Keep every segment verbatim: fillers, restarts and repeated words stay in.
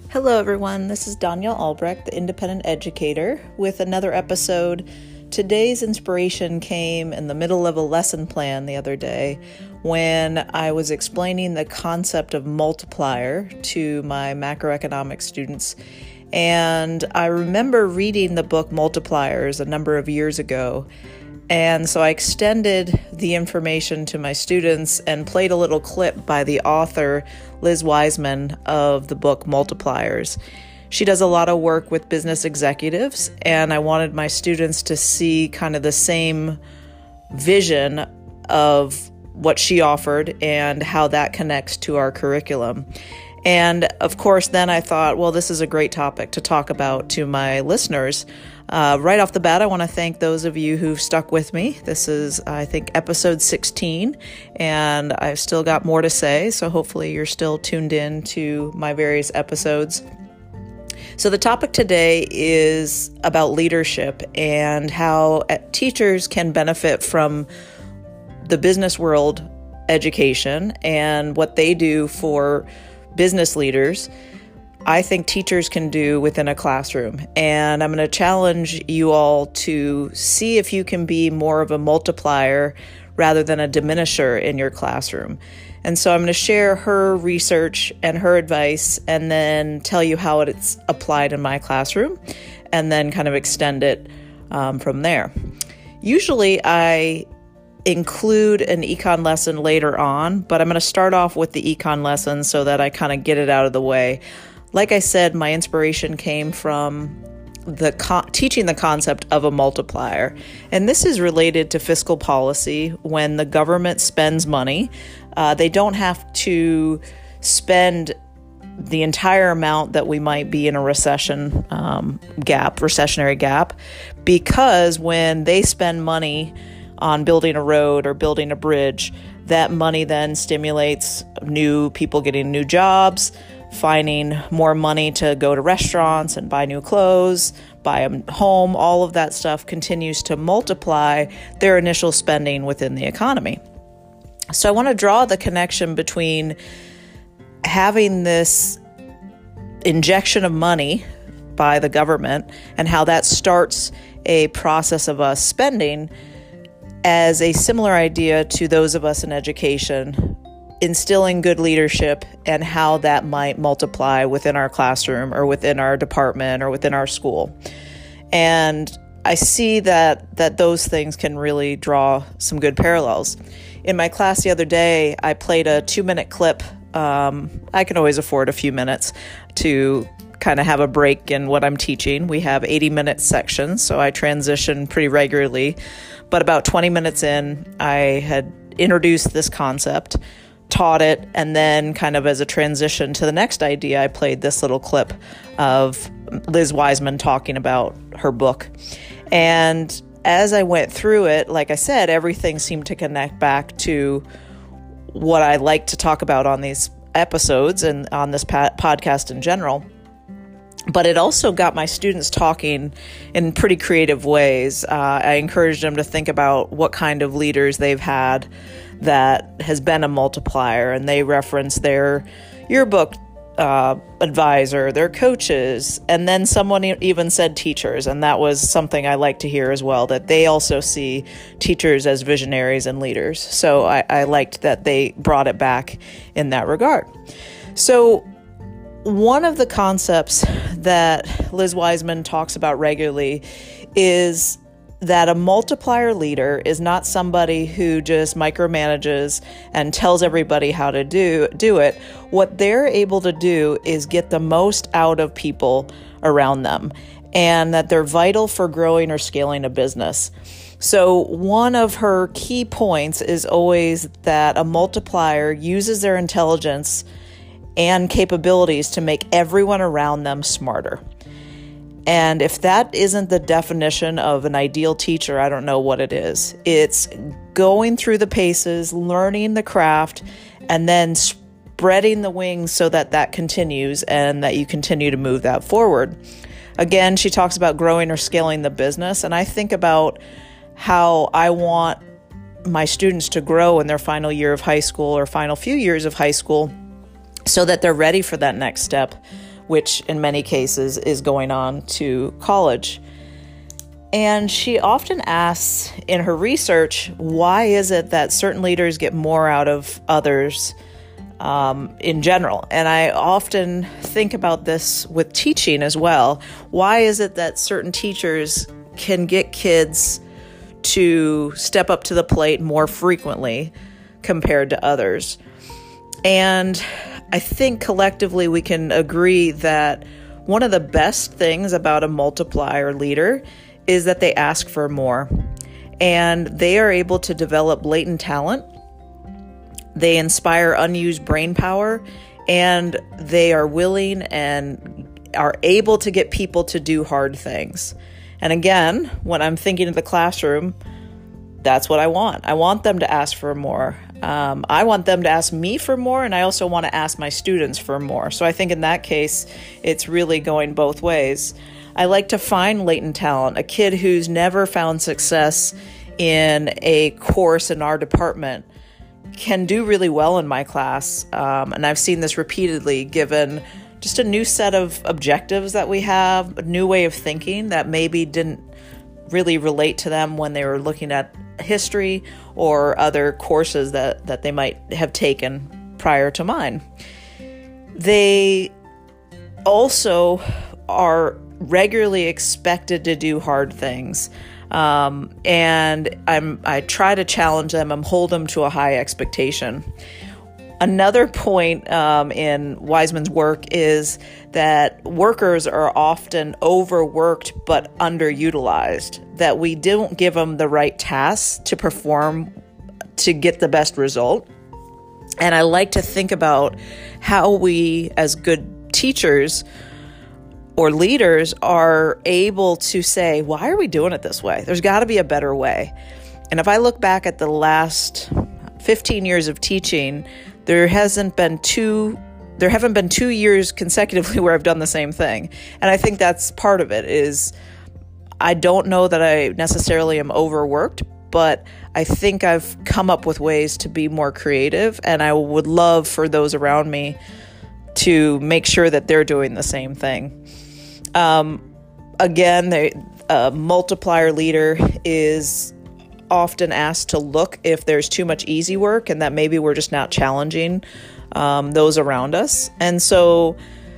Hello everyone, this is Danielle Albrecht, the Independent Educator, with another episode. Today's inspiration came in the middle of a lesson plan the other day when I was explaining the concept of multiplier to my macroeconomics students. And I remember reading the book Multipliers a number of years ago. And so I extended the information to my students and played a little clip by the author, Liz Wiseman, of the book Multipliers. She does a lot of work with business executives, and I wanted my students to see kind of the same vision of what she offered and how that connects to our curriculum. And of course, then I thought, well, this is a great topic to talk about to my listeners. Uh, right off the bat, I want to thank those of you who've stuck with me. This is, I think, episode sixteen, and I've still got more to say, so hopefully you're still tuned in to my various episodes. So the topic today is about leadership and how teachers can benefit from the business world education and what they do for business leaders. I think teachers can do within a classroom. And I'm going to challenge you all to see if you can be more of a multiplier rather than a diminisher in your classroom. And so I'm going to share her research and her advice and then tell you how it's applied in my classroom and then kind of extend it um, from there. Usually I include an econ lesson later on, but I'm going to start off with the econ lesson so that I kind of get it out of the way. Like I said, my inspiration came from the co- teaching the concept of a multiplier. And this is related to fiscal policy. When the government spends money, uh, they don't have to spend the entire amount that we might be in a recession um, gap, recessionary gap, because when they spend money on building a road or building a bridge, that money then stimulates new people getting new jobs, finding more money to go to restaurants and buy new clothes, buy a home. All of that stuff continues to multiply their initial spending within the economy. So I want to draw the connection between having this injection of money by the government and how that starts a process of us spending as a similar idea to those of us in education, instilling good leadership and how that might multiply within our classroom or within our department or within our school. And I see that that those things can really draw some good parallels. In my class the other day, I played a two-minute clip. Um, I can always afford a few minutes to kind of have a break in what I'm teaching. We have eighty-minute sections, so I transition pretty regularly. But about twenty minutes in, I had introduced this concept, taught it, and then kind of as a transition to the next idea, I played this little clip of Liz Wiseman talking about her book. And as I went through it, like I said, everything seemed to connect back to what I like to talk about on these episodes and on this pa- podcast in general. But it also got my students talking in pretty creative ways. Uh, I encouraged them to think about what kind of leaders they've had that has been a multiplier, and they reference their yearbook uh, advisor, their coaches, and then someone even said teachers, and that was something I like to hear as well, that they also see teachers as visionaries and leaders. So I, I liked that they brought it back in that regard. So one of the concepts that Liz Wiseman talks about regularly is that a multiplier leader is not somebody who just micromanages and tells everybody how to do, do it. What they're able to do is get the most out of people around them, and that they're vital for growing or scaling a business. So one of her key points is always that a multiplier uses their intelligence and capabilities to make everyone around them smarter. And if that isn't the definition of an ideal teacher, I don't know what it is. It's going through the paces, learning the craft, and then spreading the wings so that that continues and that you continue to move that forward. Again, she talks about growing or scaling the business, and I think about how I want my students to grow in their final year of high school or final few years of high school so that they're ready for that next step which in many cases is going on to college. And she often asks in her research, why is it that certain leaders get more out of others um, in general? And I often think about this with teaching as well. Why is it that certain teachers can get kids to step up to the plate more frequently compared to others? And I think collectively we can agree that one of the best things about a multiplier leader is that they ask for more, and they are able to develop latent talent. They inspire unused brain power, and they are willing and are able to get people to do hard things. And again, when I'm thinking of the classroom, that's what I want. I want them to ask for more. Um, I want them to ask me for more, and I also want to ask my students for more. So I think in that case, it's really going both ways. I like to find latent talent, a kid who's never found success in a course in our department can do really well in my class. Um, and I've seen this repeatedly given just a new set of objectives that we have, a new way of thinking that maybe didn't really relate to them when they were looking at history or other courses that, that they might have taken prior to mine. They also are regularly expected to do hard things. Um, and I'm, I try to challenge them and hold them to a high expectation. Another point um, in Wiseman's work is that workers are often overworked but underutilized, that we don't give them the right tasks to perform to get the best result. And I like to think about how we, as good teachers or leaders, are able to say, why are we doing it this way? There's got to be a better way. And if I look back at the last fifteen years of teaching, there hasn't been two, there haven't been two years consecutively where I've done the same thing. And I think that's part of it is I don't know that I necessarily am overworked, but I think I've come up with ways to be more creative. And I would love for those around me to make sure that they're doing the same thing. Um, again, they, a multiplier leader is often asked to look if there's too much easy work and that maybe we're just not challenging um, those around us. And so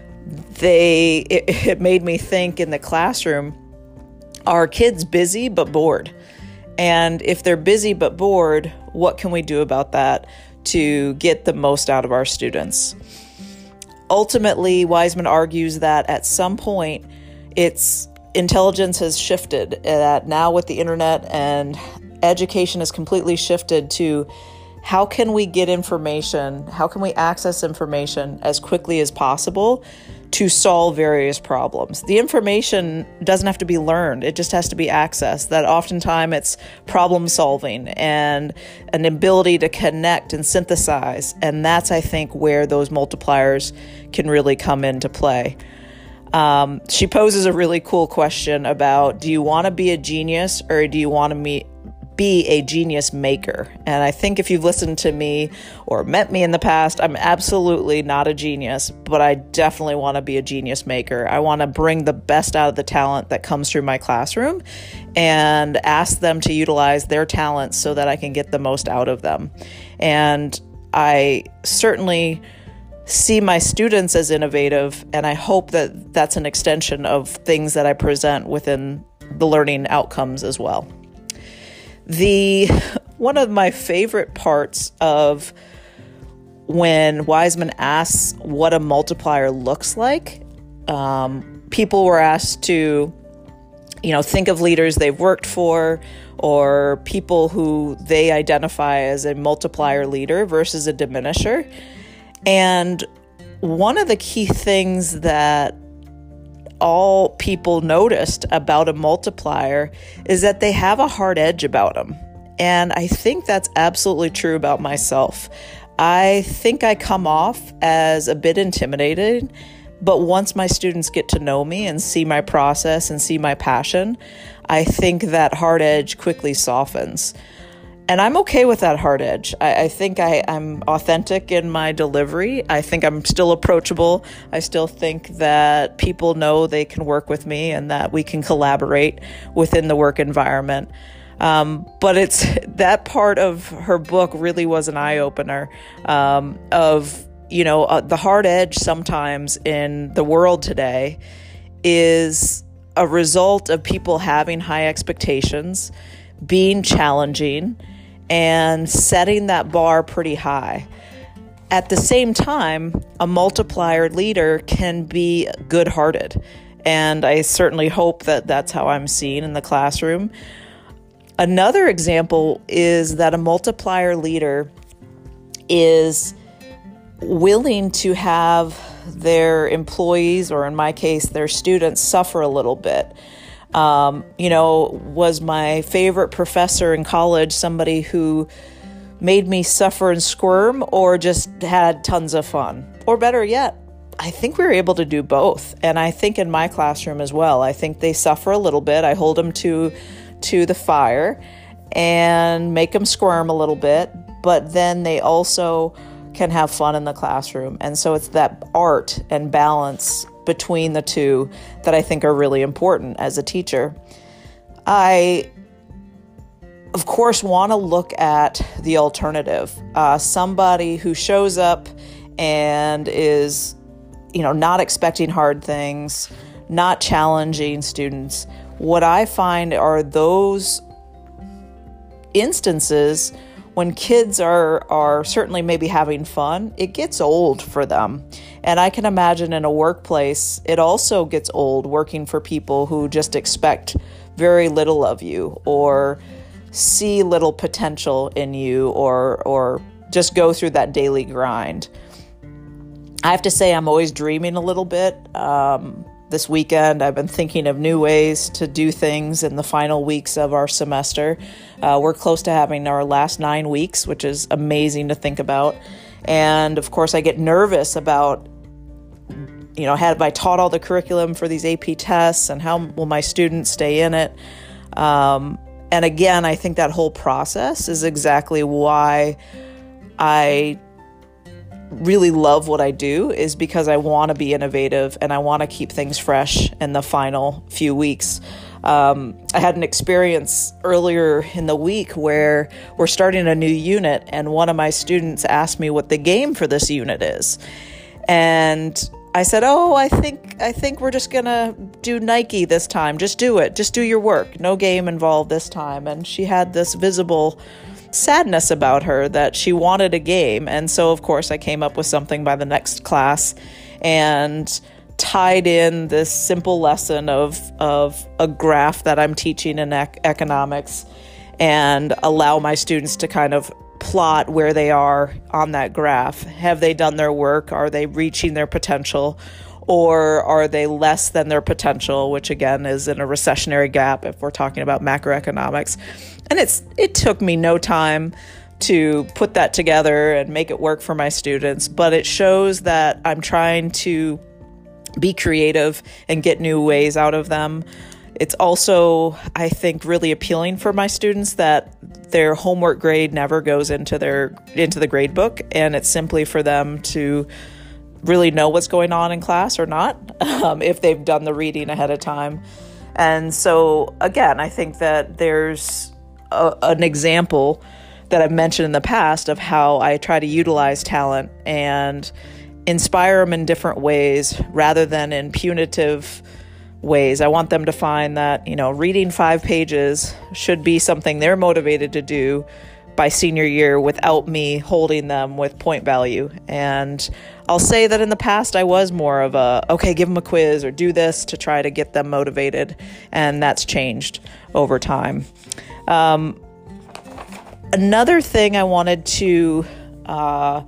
they, it, it made me think in the classroom, are kids busy but bored? And if they're busy but bored, what can we do about that to get the most out of our students? Ultimately, Wiseman argues that at some point, it's intelligence has shifted, that now with the internet and education has completely shifted to how can we get information, how can we access information as quickly as possible to solve various problems. The information doesn't have to be learned, it just has to be accessed. That oftentimes it's problem solving and an ability to connect and synthesize. And that's, I think, where those multipliers can really come into play. Um, she poses a really cool question about, do you want to be a genius or do you want to meet be a genius maker? And I think if you've listened to me or met me in the past, I'm absolutely not a genius, but I definitely want to be a genius maker. I want to bring the best out of the talent that comes through my classroom and ask them to utilize their talents so that I can get the most out of them. And I certainly see my students as innovative, and I hope that that's an extension of things that I present within the learning outcomes as well. The one of my favorite parts of when Wiseman asks what a multiplier looks like, um, people were asked to, you know, think of leaders they've worked for or people who they identify as a multiplier leader versus a diminisher. And one of the key things that all people noticed about a multiplier is that they have a hard edge about them. And I think that's absolutely true about myself. I think I come off as a bit intimidated, but once my students get to know me and see my process and see my passion, I think that hard edge quickly softens. And I'm okay with that hard edge. I, I think I, I'm authentic in my delivery. I think I'm still approachable. I still think that people know they can work with me and that we can collaborate within the work environment. Um, but it's that part of her book really was an eye-opener um, of, you know, uh, the hard edge sometimes in the world today is a result of people having high expectations, being challenging, and setting that bar pretty high. At the same time, a multiplier leader can be good-hearted, and I certainly hope that that's how I'm seen in the classroom. Another example is that a multiplier leader is willing to have their employees, or in my case, their students, suffer a little bit. Um, you know, was my favorite professor in college somebody who made me suffer and squirm, or just had tons of fun? Or better yet, I think we were able to do both. And I think in my classroom as well, I think they suffer a little bit. I hold them to, to the fire and make them squirm a little bit, but then they also can have fun in the classroom. And so it's that art and balance between the two that I think are really important as a teacher. I, of course, want to look at the alternative. Uh, somebody who shows up and is, you know, not expecting hard things, not challenging students. What I find are those instances when kids are are certainly maybe having fun, it gets old for them. And I can imagine in a workplace, it also gets old working for people who just expect very little of you, or see little potential in you, or or just go through that daily grind. I have to say I'm always dreaming a little bit. Um, This weekend, I've been thinking of new ways to do things in the final weeks of our semester. Uh, we're close to having our last nine weeks, which is amazing to think about. And of course, I get nervous about, you know, have I taught all the curriculum for these A P tests, and how will my students stay in it? Um, and again, I think that whole process is exactly why I really love what I do, is because I want to be innovative and I want to keep things fresh in the final few weeks. Um, I had an experience earlier in the week where we're starting a new unit, and one of my students asked me what the game for this unit is. And I said, oh, I think I think we're just going to do Nike this time. Just do it. Just do your work. No game involved this time. And she had this visible sadness about her that she wanted a game. And so, of course, I came up with something by the next class and tied in this simple lesson of, of a graph that I'm teaching in ec- economics, and allow my students to kind of plot where they are on that graph. Have they done their work? Are they reaching their potential? Or are they less than their potential, which again is in a recessionary gap if we're talking about macroeconomics. And it's it took me no time to put that together and make it work for my students, but it shows that I'm trying to be creative and get new ways out of them. It's also, I think, really appealing for my students that their homework grade never goes into their into the grade book, and it's simply for them to really know what's going on in class or not, um, if they've done the reading ahead of time. And so, again, I think that there's a, an example that I've mentioned in the past of how I try to utilize talent and inspire them in different ways rather than in punitive ways. I want them to find that, you know, reading five pages should be something they're motivated to do by senior year without me holding them with point value. And I'll say that in the past, I was more of a, okay, give them a quiz or do this to try to get them motivated. And that's changed over time. Um, another thing I wanted to uh,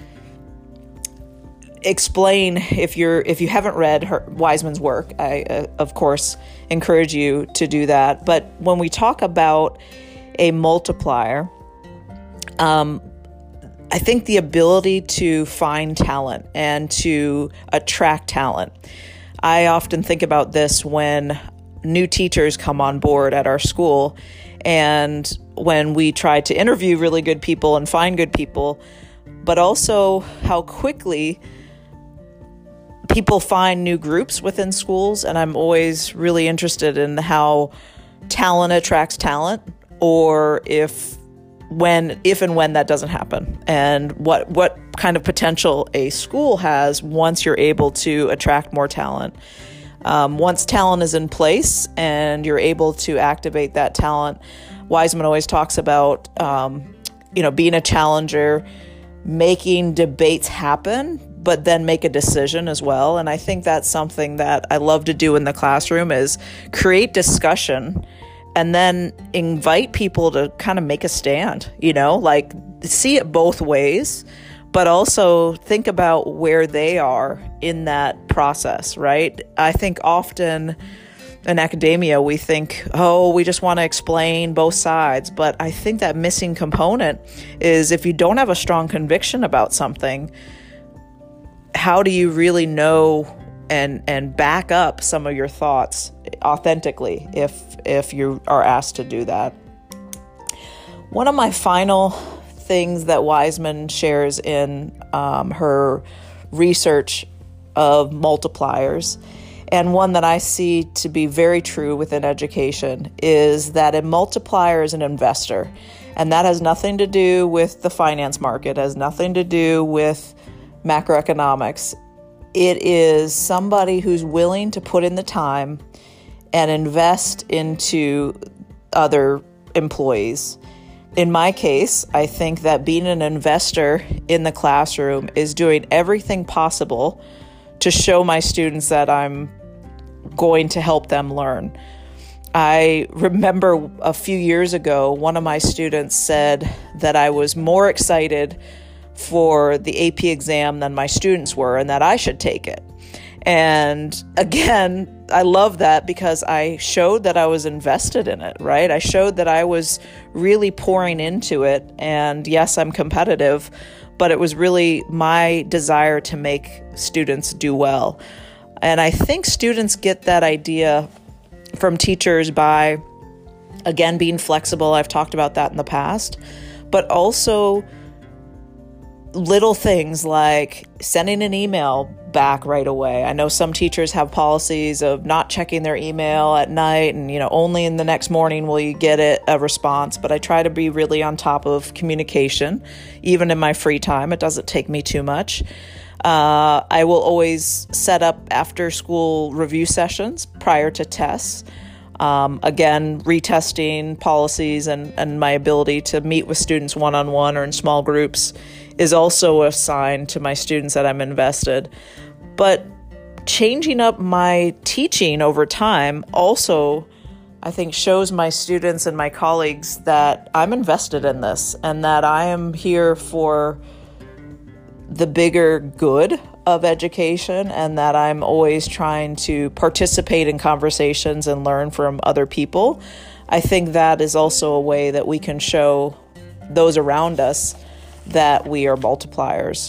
explain, if you're if you haven't read her, Wiseman's work, I, uh, of course, encourage you to do that. But when we talk about a multiplier, Um, I think the ability to find talent and to attract talent. I often think about this when new teachers come on board at our school, and when we try to interview really good people and find good people, but also how quickly people find new groups within schools. And I'm always really interested in how talent attracts talent, or if when if and when that doesn't happen, and what what kind of potential a school has once you're able to attract more talent. Um, once talent is in place and you're able to activate that talent, Wiseman always talks about um, you know being a challenger, making debates happen, but then make a decision as well. And I think that's something that I love to do in the classroom, is create discussion and then invite people to kind of make a stand, you know, like see it both ways, but also think about where they are in that process, right? I think often in academia, we think, oh, we just want to explain both sides. But I think that missing component is, if you don't have a strong conviction about something, how do you really know and and back up some of your thoughts authentically if if you are asked to do that? One of my final things that Wiseman shares in um, her research of multipliers, and one that I see to be very true within education, is that a multiplier is an investor. And that has nothing to do with the finance market, has nothing to do with macroeconomics. It is somebody who's willing to put in the time and invest into other employees. In my case, I think that being an investor in the classroom is doing everything possible to show my students that I'm going to help them learn. I remember a few years ago, one of my students said that I was more excited for the A P exam than my students were, and that I should take it. And again, I love that, because I showed that I was invested in it, right? I showed that I was really pouring into it. And yes, I'm competitive, but it was really my desire to make students do well. And I think students get that idea from teachers by, again, being flexible. I've talked about that in the past, but also little things like sending an email back right away. I know some teachers have policies of not checking their email at night, and you know only in the next morning will you get it, a response. But I try to be really on top of communication, even in my free time. It doesn't take me too much. Uh, I will always set up after school review sessions prior to tests. Um, again, retesting policies and, and my ability to meet with students one-on-one or in small groups is also a sign to my students that I'm invested. But changing up my teaching over time also, I think, shows my students and my colleagues that I'm invested in this and that I am here for the bigger good of education, and that I'm always trying to participate in conversations and learn from other people. I think that is also a way that we can show those around us that we are multipliers.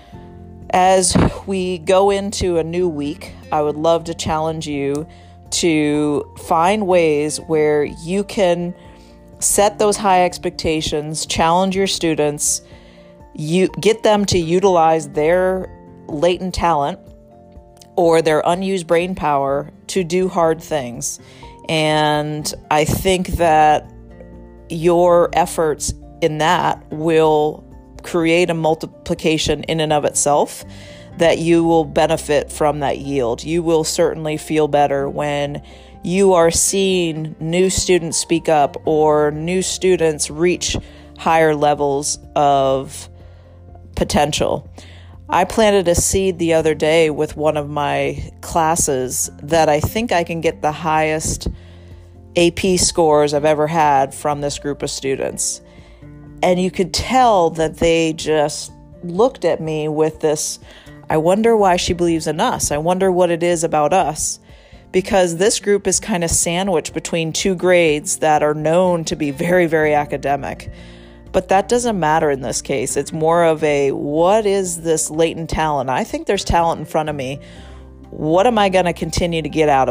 As we go into a new week, I would love to challenge you to find ways where you can set those high expectations, challenge your students, you get them to utilize their latent talent or their unused brain power to do hard things. And I think that your efforts in that will create a multiplication in and of itself, that you will benefit from that yield. You will certainly feel better when you are seeing new students speak up or new students reach higher levels of potential. I planted a seed the other day with one of my classes that I think I can get the highest A P scores I've ever had from this group of students. And you could tell that they just looked at me with this, I wonder why she believes in us. I wonder what it is about us. Because this group is kind of sandwiched between two grades that are known to be very, very academic. But that doesn't matter in this case. It's more of a, what is this latent talent? I think there's talent in front of me. What am I going to continue to get out of them?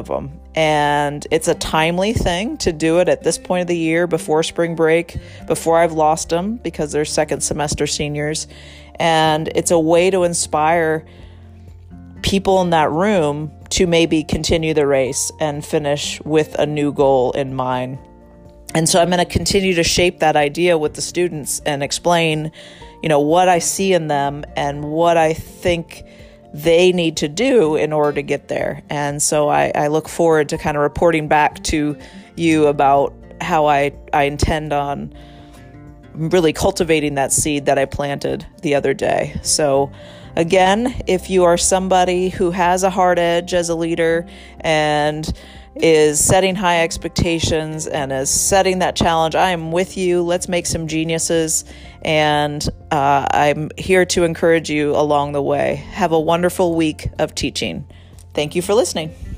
And it's a timely thing to do it at this point of the year before spring break, before I've lost them because they're second semester seniors. And it's a way to inspire people in that room to maybe continue the race and finish with a new goal in mind. And so I'm going to continue to shape that idea with the students and explain, you know, what I see in them and what I think they need to do in order to get there. And so I, I look forward to kind of reporting back to you about how I, I intend on really cultivating that seed that I planted the other day. So again, if you are somebody who has a hard edge as a leader and is setting high expectations and is setting that challenge, I am with you. Let's make some geniuses. And uh, I'm here to encourage you along the way. Have a wonderful week of teaching. Thank you for listening.